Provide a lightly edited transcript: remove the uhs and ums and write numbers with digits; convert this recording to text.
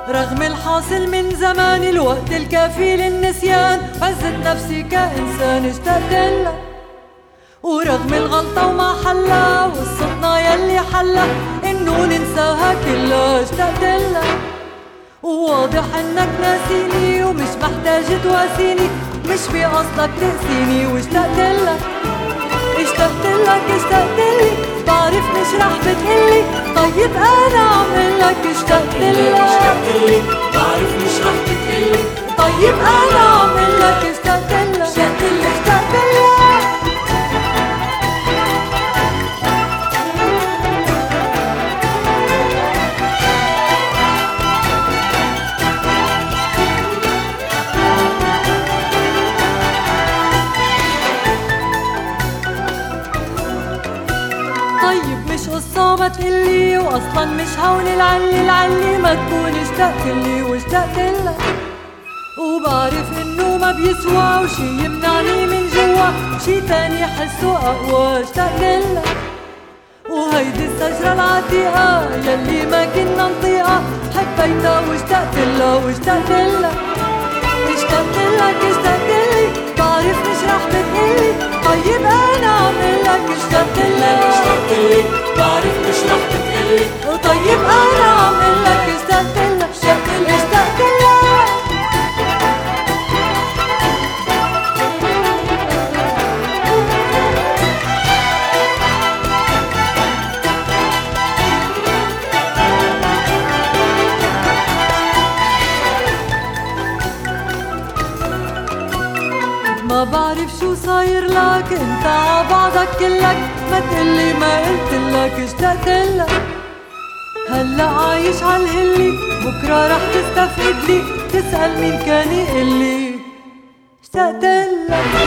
رغم الحاصل من زمان الوقت الكافي للنسيان، عزت نفسي كإنسان اشتقت لك. ورغم الغلطة وما حلا وقصتنا يلي حلا إنه ننساها كلها اشتقت لك. وواضح إنك ناسيني ومش محتاج تواسيني، مش بقصدك تقسيني واشتقت لك. اشتقت لك اشتقت لي، بعرف مش رح بتقلي، طيب أنا عم قلك اشتقت لك. بعرف مش رح بتقلي، طيب أنا عم قلك اشتقت لك. اشتقت لك اشتقت لك. طيب مش قصة ما تقلي، وأصلا مش هون العلي ما تكون اشتقت لي واشتقت لك. وبعرف إنه ما بيسوى وشي يمنعني من جوا، شي تاني حسه أقوى اشتقت لك. وهيدي الشجرة العتيقة يلي ما كنا نطيقها، حبيتها واشتقت لها واشتقت لك. اشتقت لك اشتقت لي، بعرف مش رح بتقلي، طيب أنا عم قلك اشتقت لك. بعرف مش رح بتقلي، طيب أنا عم قلك اشتقت لك. اشتقت لك اشتقت لك. ما بعرف شو صاير لك انت عبعضك كلك، ما تقلي ما قلتلك اشتقت لك. هلأ عايش عالهلي، بكرة رح تستفقد لي، تسأل مين كان يقلي اشتقت لك.